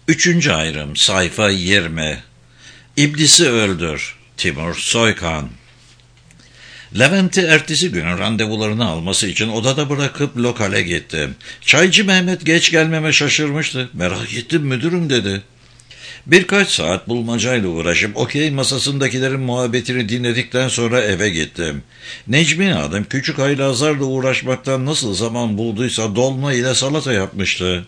Üçüncü ayrım, sayfa 20. İblisi öldür. Timur Soykan. Levent'i ertesi günün randevularını alması için odada bırakıp lokale gittim. Çaycı Mehmet geç gelmeme şaşırmıştı. Merak ettim müdürüm dedi. Birkaç saat bulmacayla uğraşıp okey masasındakilerin muhabbetini dinledikten sonra eve gittim. Necmi Hanım küçük haylazlarla uğraşmaktan nasıl zaman bulduysa dolma ile salata yapmıştı.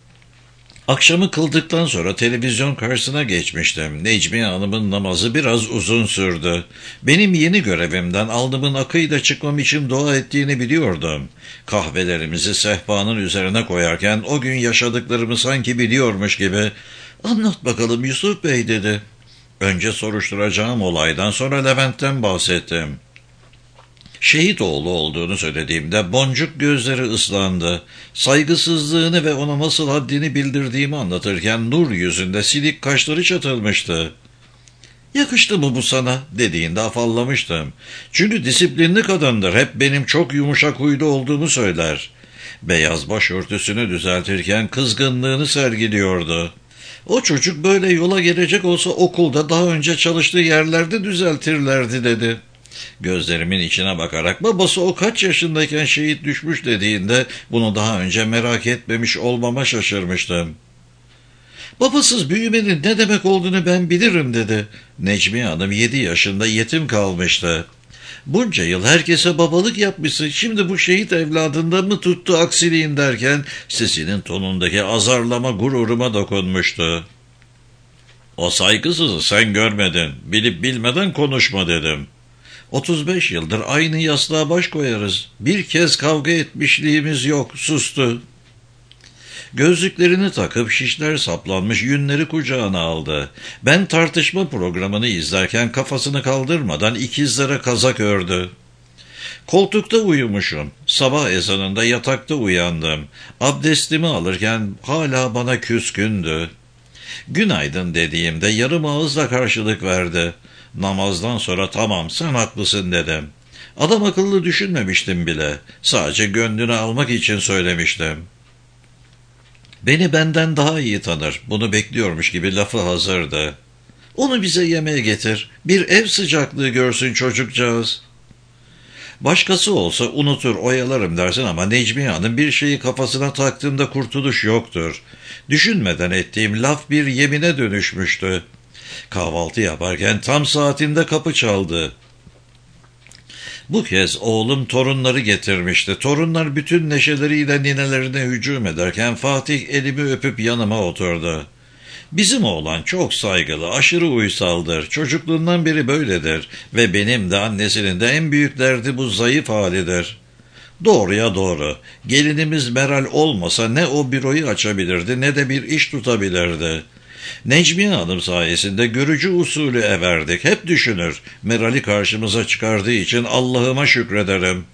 Akşamı kıldıktan sonra televizyon karşısına geçmiştim. Necmi Hanım'ın namazı biraz uzun sürdü. Benim yeni görevimden alnımın akıyla çıkmam için dua ettiğini biliyordum. Kahvelerimizi sehpanın üzerine koyarken o gün yaşadıklarımı sanki biliyormuş gibi "Anlat bakalım Yusuf Bey" dedi. Önce soruşturacağım olaydan sonra Levent'ten bahsettim. Şehit oğlu olduğunu söylediğimde boncuk gözleri ıslandı. Saygısızlığını ve ona nasıl haddini bildirdiğimi anlatırken nur yüzünde silik kaşları çatılmıştı. "Yakıştı mı bu sana?" dediğinde afallamıştım. Çünkü disiplinli kadındır, hep benim çok yumuşak huylu olduğumu söyler. Beyaz başörtüsünü düzeltirken kızgınlığını sergiliyordu. "O çocuk böyle yola gelecek olsa okulda daha önce çalıştığı yerlerde düzeltirlerdi" dedi. Gözlerimin içine bakarak babası o kaç yaşındayken şehit düşmüş dediğinde bunu daha önce merak etmemiş olmama şaşırmıştım. "Babasız büyümenin ne demek olduğunu ben bilirim" dedi. Necmi Hanım 7 yaşında yetim kalmıştı. "Bunca yıl herkese babalık yapmışsın, şimdi bu şehit evladında mı tuttu aksiliğin" derken sesinin tonundaki azarlama gururuma dokunmuştu. "O saygısızı sen görmedin, bilip bilmeden konuşma" dedim. 35 yıldır aynı yastığa baş koyarız. Bir kez kavga etmişliğimiz yok, sustu. Gözlüklerini takıp şişler saplanmış yünleri kucağına aldı. Ben tartışma programını izlerken kafasını kaldırmadan ikizlere kazak ördü. Koltukta uyumuşum. Sabah ezanında yatakta uyandım. Abdestimi alırken hala bana küskündü. "Günaydın" dediğimde yarım ağızla karşılık verdi. Namazdan sonra "Tamam, sen haklısın" dedim. Adam akıllı düşünmemiştim bile. Sadece gönlünü almak için söylemiştim. Beni benden daha iyi tanır. Bunu bekliyormuş gibi lafı hazırdı. "Onu bize yemeğe getir. Bir ev sıcaklığı görsün çocukcağız." Başkası olsa unutur, oyalarım dersin ama Necmi Hanım bir şeyi kafasına taktığında kurtuluş yoktur. Düşünmeden ettiğim laf bir yemine dönüşmüştü. Kahvaltı yaparken tam saatinde kapı çaldı. Bu kez oğlum torunları getirmişti. Torunlar bütün neşeleriyle ninelerine hücum ederken Fatih elimi öpüp yanıma oturdu. "Bizim oğlan çok saygılı, aşırı uysaldır. Çocukluğundan beri böyledir ve benim de annesinin de en büyük derdi bu zayıf halidir." Doğruya doğru. Gelinimiz Meral olmasa ne o büroyu açabilirdi ne de bir iş tutabilirdi. Necmiye Hanım sayesinde görücü usulü everdik. Hep düşünür. Meral'i karşımıza çıkardığı için Allah'ıma şükrederim.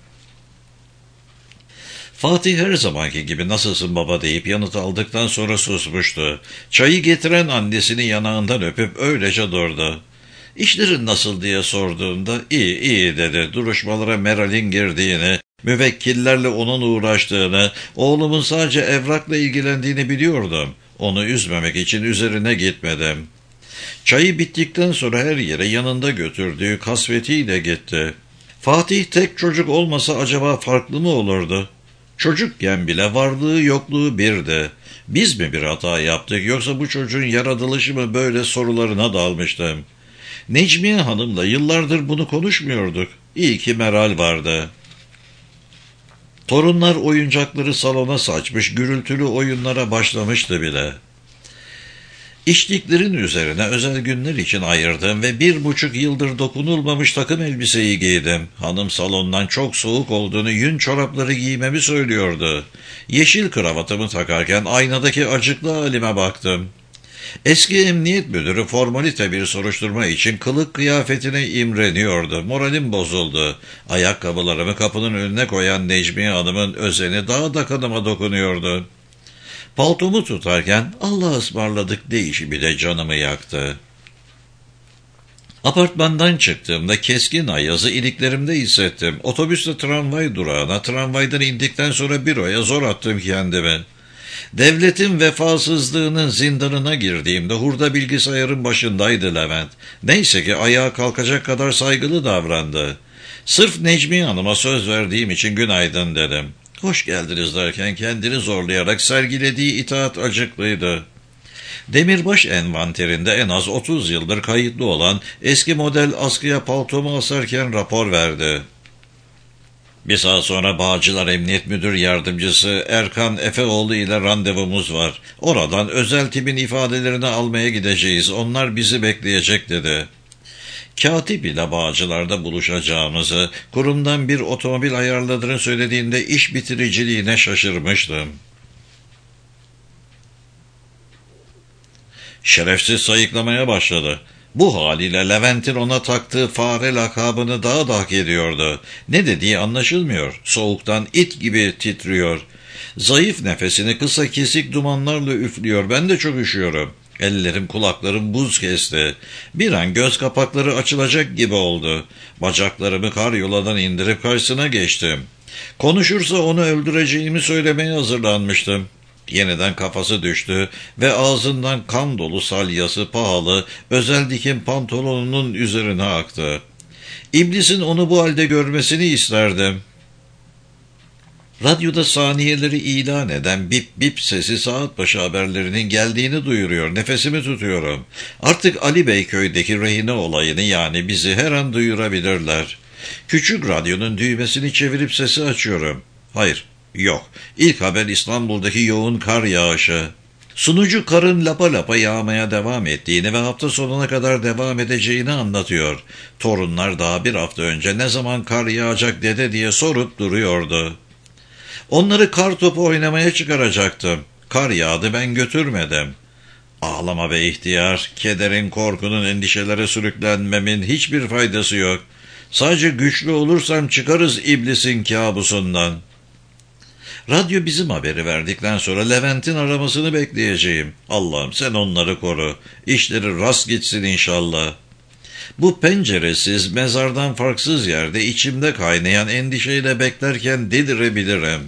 Fatih her zamanki gibi "Nasılsın baba" deyip yanıt aldıktan sonra susmuştu. Çayı getiren annesini yanağından öpüp öylece durdu. "İşlerin nasıl?" diye sorduğumda "İyi, iyi" dedi. Duruşmalara Meral'in girdiğini, müvekkillerle onun uğraştığını, oğlumun sadece evrakla ilgilendiğini biliyordum. Onu üzmemek için üzerine gitmedim. Çayı bittikten sonra her yere yanında götürdüğü kasvetiyle gitti. Fatih tek çocuk olmasa acaba farklı mı olurdu? Çocukken bile varlığı yokluğu birdi. Biz mi bir hata yaptık yoksa bu çocuğun yaratılışı mı böyle sorularına dalmıştım. Necmiye Hanım'la yıllardır bunu konuşmuyorduk. İyi ki Meral vardı. Torunlar oyuncakları salona saçmış, gürültülü oyunlara başlamıştı bile. İçliklerin üzerine özel günler için ayırdım ve 1,5 yıldır dokunulmamış takım elbiseyi giydim. Hanım salondan çok soğuk olduğunu, yün çorapları giymemi söylüyordu. Yeşil kravatımı takarken aynadaki acıklı halime baktım. Eski emniyet müdürü formalite bir soruşturma için kılık kıyafetine imreniyordu. Moralim bozuldu. Ayakkabılarımı kapının önüne koyan Necmiye Hanım'ın özeni daha da kanıma dokunuyordu. Paltomu tutarken "Allah'a ısmarladık" deyişi bile canımı yaktı. Apartmandan çıktığımda keskin ayazı iliklerimde hissettim. Otobüsle tramvay durağına, tramvaydan indikten sonra büroya zor attım kendimi. Devletin vefasızlığının zindanına girdiğimde hurda bilgisayarın başındaydı Levent. Neyse ki ayağa kalkacak kadar saygılı davrandı. Sırf Necmiye Hanım'a söz verdiğim için günaydın dedim. Hoş geldiniz derken kendini zorlayarak sergilediği itaat acıklıydı. Demirbaş envanterinde en az 30 yıldır kayıtlı olan eski model askıya paltomu asarken rapor verdi. Bir saat sonra Bağcılar Emniyet Müdür Yardımcısı Erkan Efeoğlu ile randevumuz var. Oradan özel timin ifadelerini almaya gideceğiz. Onlar bizi bekleyecek dedi. Katip ile Bağcılar'da buluşacağımızı, kurumdan bir otomobil ayarladığını söylediğinde iş bitiriciliğine şaşırmıştım. Şerefsiz sayıklamaya başladı. Bu haliyle Levent'in ona taktığı fare lakabını daha da hak ediyordu. Ne dediği anlaşılmıyor. Soğuktan it gibi titriyor. Zayıf nefesini kısa kesik dumanlarla üflüyor. Ben de çok üşüyorum. Ellerim kulaklarım buz kesti. Bir an göz kapakları açılacak gibi oldu. Bacaklarımı karyoladan indirip karşısına geçtim. Konuşursa onu öldüreceğimi söylemeye hazırlanmıştım. Yeniden kafası düştü ve ağzından kan dolu salyası pahalı, özel dikim pantolonunun üzerine aktı. İblisin onu bu halde görmesini isterdim. Radyoda saniyeleri ilan eden bip bip sesi saat başı haberlerinin geldiğini duyuruyor. Nefesimi tutuyorum. Artık Ali Beyköy'deki rehine olayını yani bizi her an duyurabilirler. Küçük radyonun düğmesini çevirip sesi açıyorum. Hayır. Yok. İlk haber İstanbul'daki yoğun kar yağışı. Sunucu karın lapa lapa yağmaya devam ettiğini ve hafta sonuna kadar devam edeceğini anlatıyor. Torunlar daha bir hafta önce ne zaman kar yağacak dede diye sorup duruyordu. Onları kar topu oynamaya çıkaracaktım. Kar yağdı, ben götürmedim. Ağlama be ihtiyar. Kederin, korkunun, endişelere sürüklenmemin hiçbir faydası yok. Sadece güçlü olursam çıkarız iblisin kabusundan. Radyo bizim haberi verdikten sonra Levent'in aramasını bekleyeceğim. Allah'ım sen onları koru. İşleri rast gitsin inşallah. Bu penceresiz, mezardan farksız yerde içimde kaynayan endişeyle beklerken delirebilirim.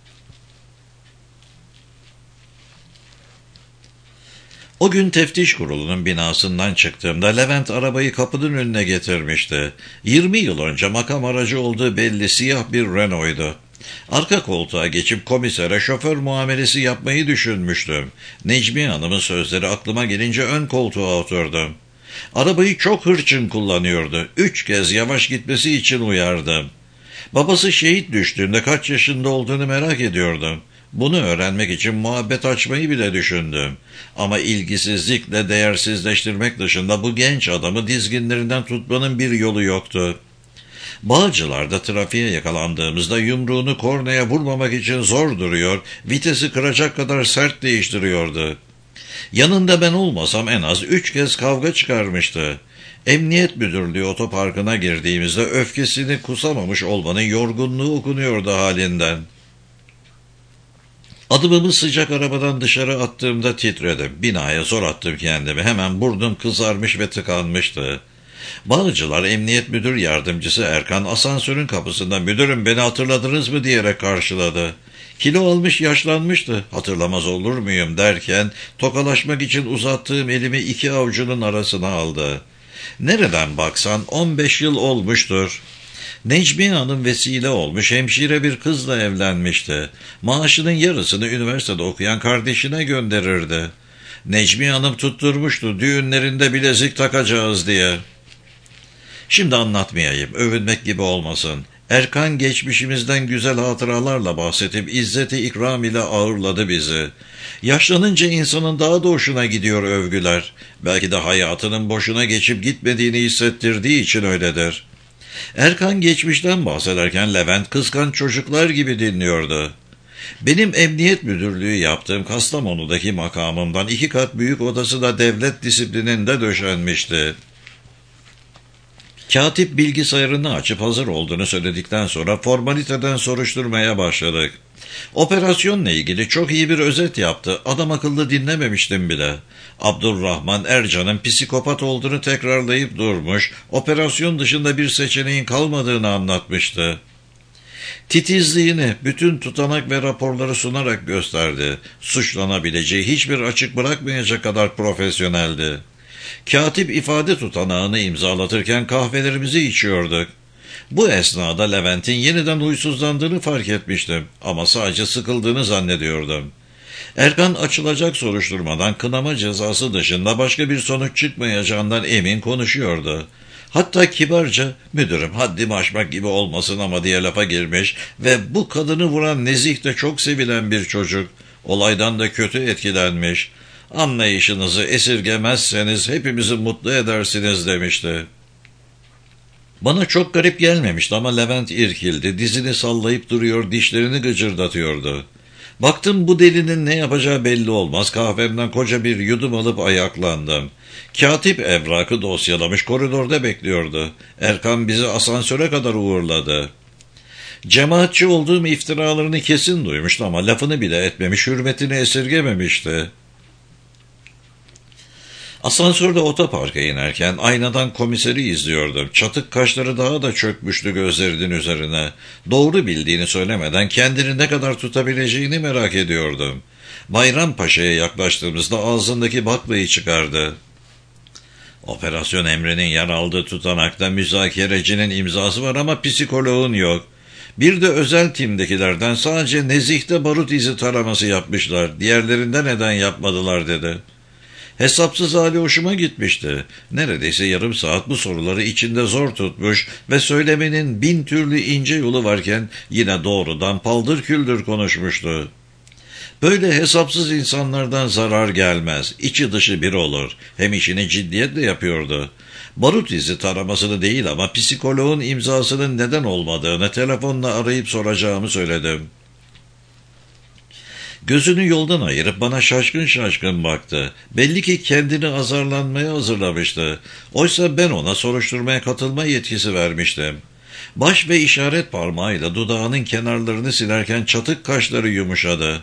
O gün teftiş kurulunun binasından çıktığımda Levent arabayı kapının önüne getirmişti. 20 yıl önce makam aracı olduğu belli siyah bir Renault'ydu. Arka koltuğa geçip komisere şoför muamelesi yapmayı düşünmüştüm. Necmiye Hanım'ın sözleri aklıma gelince ön koltuğa oturdum. Arabayı çok hırçın kullanıyordu. 3 kez yavaş gitmesi için uyardım. Babası şehit düştüğünde kaç yaşında olduğunu merak ediyordum. Bunu öğrenmek için muhabbet açmayı bile düşündüm. Ama ilgisizlikle değersizleştirmek dışında bu genç adamı dizginlerinden tutmanın bir yolu yoktu. Bağcılar'da trafiğe yakalandığımızda yumruğunu kornaya vurmamak için zor duruyor, vitesi kıracak kadar sert değiştiriyordu. Yanında ben olmasam en az 3 kez kavga çıkarmıştı. Emniyet Müdürlüğü otoparkına girdiğimizde öfkesini kusamamış olmanın yorgunluğu okunuyordu halinden. Adımımı sıcak arabadan dışarı attığımda titredim. Binaya zor attım kendimi. Hemen burnum kızarmış ve tıkanmıştı. Bağcılar Emniyet Müdür Yardımcısı Erkan asansörün kapısında "Müdürüm beni hatırladınız mı?" diyerek karşıladı. Kilo almış yaşlanmıştı. "Hatırlamaz olur muyum?" derken tokalaşmak için uzattığım elimi 2 avucunun arasına aldı. Nereden baksan 15 yıl olmuştur. Necmiye Hanım vesile olmuş, hemşire bir kızla evlenmişti. Maaşının yarısını üniversitede okuyan kardeşine gönderirdi. Necmiye Hanım tutturmuştu, düğünlerinde bilezik takacağız diye. Şimdi anlatmayayım, övünmek gibi olmasın. Erkan geçmişimizden güzel hatıralarla bahsedip izzeti ikram ile ağırladı bizi. Yaşlanınca insanın daha da hoşuna gidiyor övgüler. Belki de hayatının boşuna geçip gitmediğini hissettirdiği için öyledir. Erkan geçmişten bahsederken Levent kıskanç çocuklar gibi dinliyordu. Benim emniyet müdürlüğü yaptığım Kastamonu'daki makamımdan 2 kat büyük odası da devlet disiplininde döşenmişti. Katip bilgisayarını açıp hazır olduğunu söyledikten sonra formaliteden soruşturmaya başladık. Operasyonla ilgili çok iyi bir özet yaptı. Adam akıllı dinlememiştim bile. Abdurrahman Ercan'ın psikopat olduğunu tekrarlayıp durmuş, operasyon dışında bir seçeneğin kalmadığını anlatmıştı. Titizliğini bütün tutanak ve raporları sunarak gösterdi. Suçlanabileceği hiçbir açık bırakmayacak kadar profesyoneldi. Katip ifade tutanağını imzalatırken kahvelerimizi içiyorduk. Bu esnada Levent'in yeniden huysuzlandığını fark etmiştim ama sadece sıkıldığını zannediyordum. Erkan açılacak soruşturmadan kınama cezası dışında başka bir sonuç çıkmayacağından emin konuşuyordu. Hatta kibarca müdürüm haddimi aşmak gibi olmasın ama diye lafa girmiş ve bu kadını vuran nezih de çok sevilen bir çocuk. Olaydan da kötü etkilenmiş. Anlayışınızı esirgemezseniz hepimizi mutlu edersiniz demişti. Bana çok garip gelmemişti ama Levent irkildi, dizini sallayıp duruyor, dişlerini gıcırdatıyordu. Baktım bu delinin ne yapacağı belli olmaz, kahvemden koca bir yudum alıp ayaklandım. Katip evrakı dosyalamış koridorda bekliyordu. Erkan bizi asansöre kadar uğurladı. Cemaatçi olduğum iftiralarını kesin duymuştu ama lafını bile etmemiş, hürmetini esirgememişti. Asansörde otoparka inerken aynadan komiseri izliyordum. Çatık kaşları daha da çökmüştü gözlerinin üzerine. Doğru bildiğini söylemeden kendini ne kadar tutabileceğini merak ediyordum. Bayrampaşa'ya yaklaştığımızda ağzındaki baklayı çıkardı. Operasyon emrinin yer aldığı tutanakta müzakerecinin imzası var ama psikoloğun yok. Bir de özel timdekilerden sadece Nezih'te barut izi taraması yapmışlar. Diğerlerinde neden yapmadılar dedi. Hesapsız hali hoşuma gitmişti. Neredeyse yarım saat bu soruları içinde zor tutmuş ve söylemenin bin türlü ince yolu varken yine doğrudan paldır küldür konuşmuştu. Böyle hesapsız insanlardan zarar gelmez. İçi dışı bir olur. Hem işini ciddiyetle yapıyordu. Barut izi taramasını değil ama psikoloğun imzasının neden olmadığını telefonla arayıp soracağımı söyledim. Gözünü yoldan ayırıp bana şaşkın şaşkın baktı. Belli ki kendini azarlanmaya hazırlamıştı. Oysa ben ona soruşturmaya katılma yetkisi vermiştim. Baş ve işaret parmağıyla dudağının kenarlarını silerken çatık kaşları yumuşadı.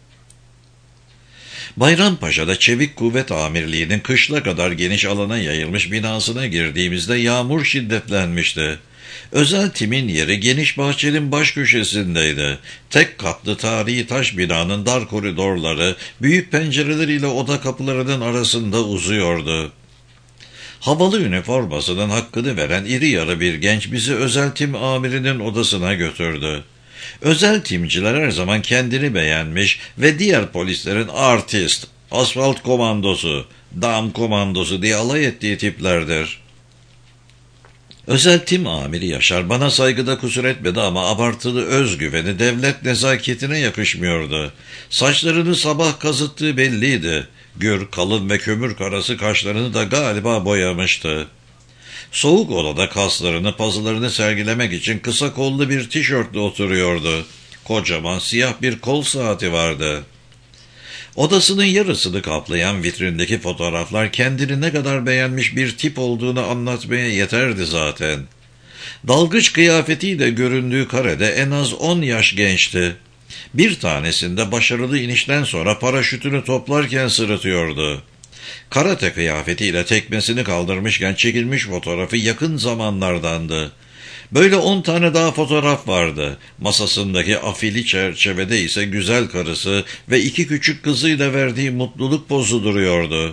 Bayrampaşa'da Çevik Kuvvet Amirliği'nin kışla kadar geniş alana yayılmış binasına girdiğimizde yağmur şiddetlenmişti. Özel timin yeri geniş bahçenin baş köşesindeydi. Tek katlı tarihi taş binanın dar koridorları, büyük pencereleriyle oda kapılarının arasında uzuyordu. Havalı üniformasının hakkını veren iri yarı bir genç bizi özel tim amirinin odasına götürdü. Özel timciler her zaman kendini beğenmiş ve diğer polislerin artist, asfalt komandosu, dam komandosu diye alay ettiği tiplerdir. Özel tim amiri Yaşar bana saygıda kusur etmedi ama abartılı özgüveni devlet nezaketine yakışmıyordu. Saçlarını sabah kazıttığı belliydi. Gür, kalın ve kömür karası kaşlarını da galiba boyamıştı. Soğuk odada kaslarını, pazılarını sergilemek için kısa kollu bir tişörtle oturuyordu. Kocaman siyah bir kol saati vardı. Odasının yarısını kaplayan vitrindeki fotoğraflar kendini ne kadar beğenmiş bir tip olduğunu anlatmaya yeterdi zaten. Dalgıç kıyafetiyle göründüğü karede en az 10 yaş gençti. Bir tanesinde başarılı inişten sonra paraşütünü toplarken sırıtıyordu. Karate kıyafetiyle tekmesini kaldırmışken çekilmiş fotoğrafı yakın zamanlardandı. Böyle 10 tane daha fotoğraf vardı. Masasındaki afili çerçevede ise güzel karısı ve 2 küçük kızıyla verdiği mutluluk pozu duruyordu.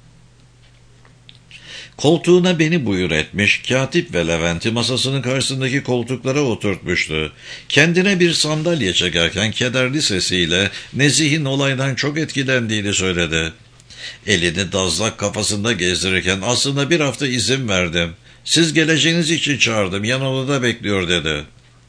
Koltuğuna beni buyur etmiş, katip ve Levent'i masasının karşısındaki koltuklara oturtmuştu. Kendine bir sandalye çekerken kederli sesiyle Nezih'in olaydan çok etkilendiğini söyledi. Elini dazlak kafasında gezdirirken aslında bir hafta izin verdim. Siz geleceğiniz için çağırdım, yan odada bekliyor dedi.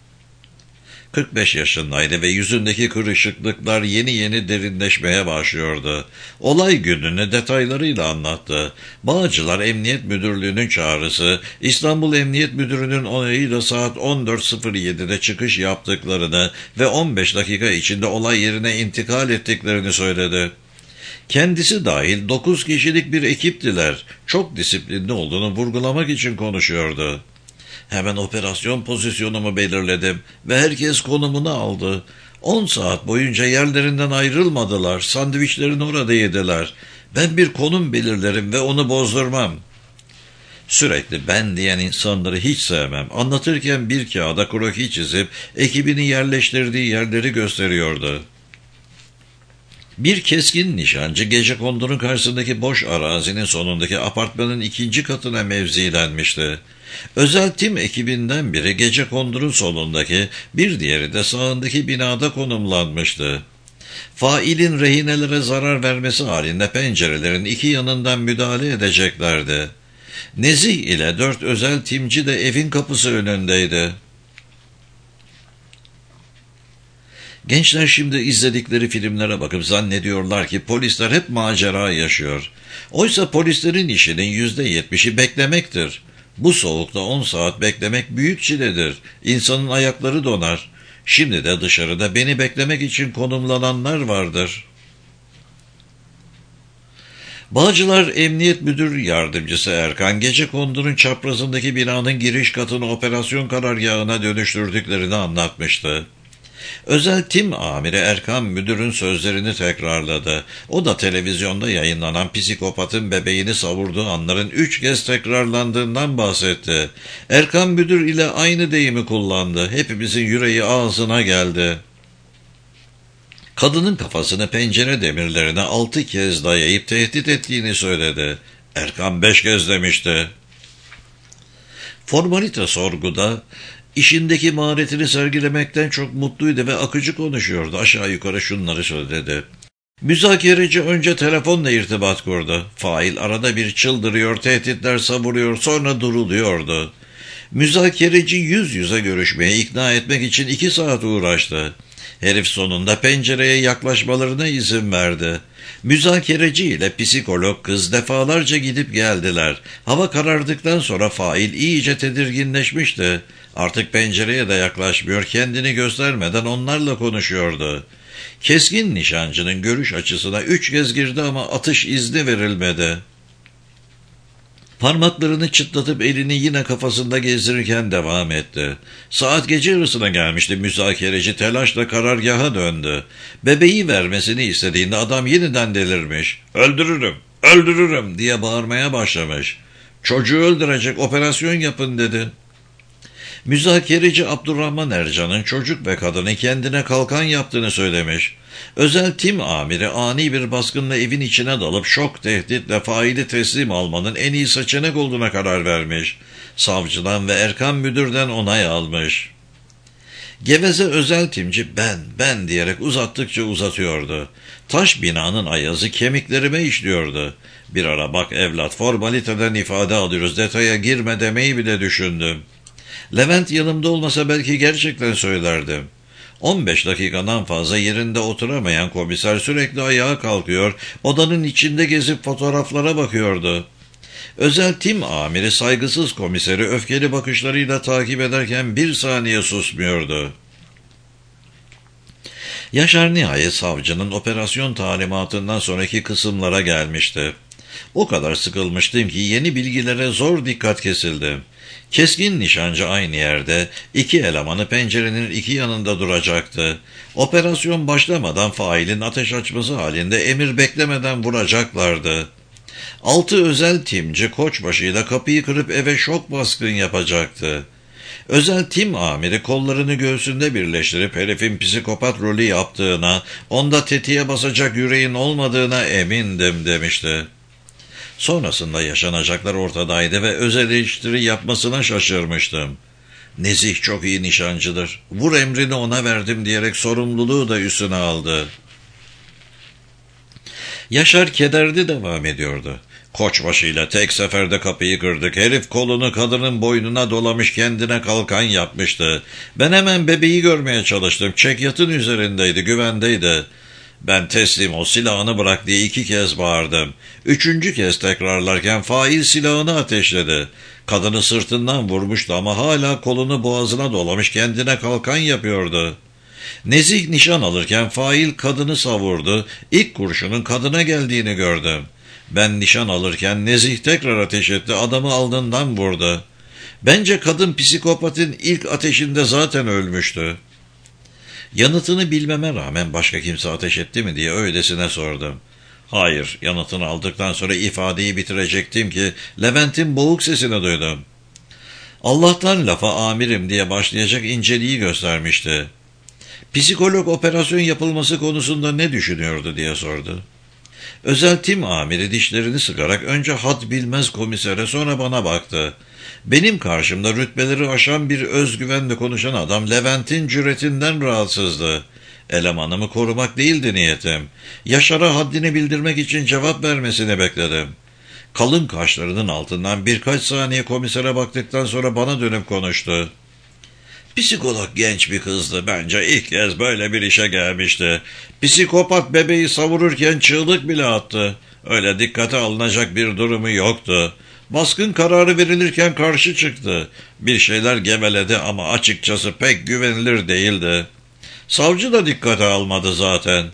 45 yaşındaydı ve yüzündeki kırışıklıklar yeni yeni derinleşmeye başlıyordu. Olay gününü detaylarıyla anlattı. Bağcılar Emniyet Müdürlüğü'nün çağrısı, İstanbul Emniyet Müdürü'nün onayıyla saat 14.07'de çıkış yaptıklarını ve 15 dakika içinde olay yerine intikal ettiklerini söyledi. Kendisi dahil 9 kişilik bir ekiptiler. Çok disiplinli olduğunu vurgulamak için konuşuyordu. Hemen operasyon pozisyonumu belirledim ve herkes konumunu aldı. 10 saat boyunca yerlerinden ayrılmadılar. Sandviçlerini orada yediler. Ben bir konum belirlerim ve onu bozdurmam. Sürekli ben diyen insanları hiç sevmem. Anlatırken bir kağıda kroki çizip ekibini yerleştirdiği yerleri gösteriyordu. Bir keskin nişancı gecekondunun karşısındaki boş arazinin sonundaki apartmanın 2. katına mevzilenmişti. Özel tim ekibinden biri gecekondunun solundaki, bir diğeri de sağındaki binada konumlanmıştı. Failin rehinelere zarar vermesi halinde pencerelerin iki yanından müdahale edeceklerdi. Nezih ile 4 özel timci de evin kapısı önündeydi. Gençler şimdi izledikleri filmlere bakıp zannediyorlar ki polisler hep macera yaşıyor. Oysa polislerin işinin %70'i beklemektir. Bu soğukta 10 saat beklemek büyük çiledir. İnsanın ayakları donar. Şimdi de dışarıda beni beklemek için konumlananlar vardır. Bağcılar Emniyet Müdür Yardımcısı Erkan, gecekondunun çaprazındaki binanın giriş katını operasyon karargahına dönüştürdüklerini anlatmıştı. Özel tim amiri Erkan müdürün sözlerini tekrarladı. O da televizyonda yayınlanan psikopatın bebeğini savurduğu anların 3 kez tekrarlandığından bahsetti. Erkan müdür ile aynı deyimi kullandı. Hepimizin yüreği ağzına geldi. Kadının kafasını pencere demirlerine 6 kez dayayıp tehdit ettiğini söyledi. Erkan 5 kez demişti. Formalite sorguda işindeki maharetini sergilemekten çok mutluydu ve akıcı konuşuyordu. Aşağı yukarı şunları söyledi. Müzakereci önce telefonla irtibat kurdu. Fail arada bir çıldırıyor, tehditler savuruyor, sonra duruluyordu. Müzakereci yüz yüze görüşmeye ikna etmek için 2 saat uğraştı. Herif sonunda pencereye yaklaşmalarına izin verdi. Müzakereci ile psikolog kız defalarca gidip geldiler. Hava karardıktan sonra fail iyice tedirginleşmişti. Artık pencereye de yaklaşmıyor, kendini göstermeden onlarla konuşuyordu. Keskin nişancının görüş açısına 3 kez girdi ama atış izni verilmedi. Parmaklarını çıtlatıp elini yine kafasında gezdirirken devam etti. Saat gece yarısına gelmişti. Müzakereci telaşla karargaha döndü. Bebeği vermesini istediğinde adam yeniden delirmiş. "Öldürürüm, öldürürüm!" diye bağırmaya başlamış. "Çocuğu öldürecek, operasyon yapın" dedi. Müzakereci Abdurrahman Ercan'ın çocuk ve kadını kendine kalkan yaptığını söylemiş. Özel tim amiri ani bir baskınla evin içine dalıp şok tehditle faili teslim almanın en iyi seçenek olduğuna karar vermiş. Savcıdan ve Erkan müdürden onay almış. Geveze özel timci ben diyerek uzattıkça uzatıyordu. Taş binanın ayazı kemiklerime işliyordu. Bir ara "Bak evlat, formaliteden ifade alıyoruz, detaya girme" demeyi bile düşündüm. Levent yanımda olmasa belki gerçekten söylerdim. 15 dakikadan fazla yerinde oturamayan komiser sürekli ayağa kalkıyor, odanın içinde gezip fotoğraflara bakıyordu. Özel tim amiri saygısız komiseri öfkeli bakışlarıyla takip ederken bir saniye susmuyordu. Yaşar nihayet savcının operasyon talimatından sonraki kısımlara gelmişti. O kadar sıkılmıştım ki yeni bilgilere zor dikkat kesildi. Keskin nişancı aynı yerde, 2 elemanı pencerenin 2 yanında duracaktı. Operasyon başlamadan failin ateş açması halinde emir beklemeden vuracaklardı. 6 özel timci koçbaşıyla kapıyı kırıp eve şok baskın yapacaktı. Özel tim amiri kollarını göğsünde birleştirip herifin psikopat rolü yaptığına, onda tetiğe basacak yüreğin olmadığına emindim demişti. Sonrasında yaşanacaklar ortadaydı ve öz eleştiri yapmasına şaşırmıştım. Nezih çok iyi nişancıdır. Vur emrini ona verdim diyerek sorumluluğu da üstüne aldı. Yaşar kederli devam ediyordu. Koçbaşıyla tek seferde kapıyı kırdık. Herif kolunu kadının boynuna dolamış, kendine kalkan yapmıştı. Ben hemen bebeği görmeye çalıştım. Çekyatın üzerindeydi, güvendeydi. Ben "Teslim ol, silahını bırak" diye 2 kez bağırdım. 3. kez tekrarlarken fail silahını ateşledi. Kadını sırtından vurmuştu ama hala kolunu boğazına dolamış, kendine kalkan yapıyordu. Nezih nişan alırken fail kadını savurdu. İlk kurşunun kadına geldiğini gördüm. Ben nişan alırken Nezih tekrar ateş etti, adamı alnından vurdu. Bence kadın psikopatın ilk ateşinde zaten ölmüştü. Yanıtını bilmeme rağmen başka kimse ateş etti mi diye öylesine sordum. Hayır yanıtını aldıktan sonra ifadeyi bitirecektim ki Levent'in boğuk sesini duydum. Allah'tan lafa amirim diye başlayacak inceliği göstermişti. Psikolog operasyon yapılması konusunda ne düşünüyordu diye sordu. Özel tim amiri dişlerini sıkarak önce had bilmez komisere sonra bana baktı. Benim karşımda rütbeleri aşan bir özgüvenle konuşan adam Levent'in cüretinden rahatsızdı. Elemanımı korumak değildi niyetim. Yaşar'a haddini bildirmek için cevap vermesini bekledim. Kalın kaşlarının altından birkaç saniye komisere baktıktan sonra bana dönüp konuştu. Psikolog genç bir kızdı. Bence ilk kez böyle bir işe gelmişti. Psikopat bebeği savururken çığlık bile attı. Öyle dikkate alınacak bir durumu yoktu. Baskın kararı verilirken karşı çıktı. Bir şeyler geveledi ama açıkçası pek güvenilir değildi. Savcı da dikkate almadı zaten.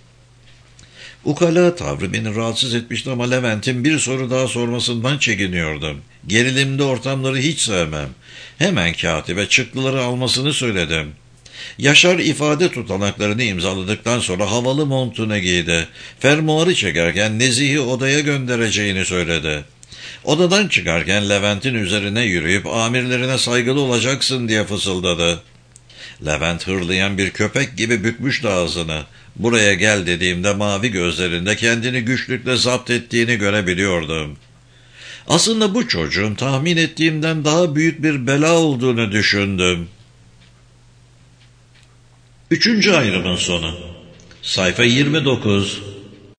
Ukala tavrı beni rahatsız etmişti ama Levent'in bir soru daha sormasından çekiniyordum. Gerilimli ortamları hiç sevmem. Hemen katibe çıktıları almasını söyledim. Yaşar ifade tutanaklarını imzaladıktan sonra havalı montunu giydi. Fermuarı çekerken Nezih'i odaya göndereceğini söyledi. Odadan çıkarken Levent'in üzerine yürüyüp amirlerine saygılı olacaksın diye fısıldadı. Levent hırlayan bir köpek gibi bükmüştü ağzını. Buraya gel dediğimde mavi gözlerinde kendini güçlükle zapt ettiğini görebiliyordum. Aslında bu çocuğun tahmin ettiğimden daha büyük bir bela olduğunu düşündüm. 3. ayrımın sonu. Sayfa 29.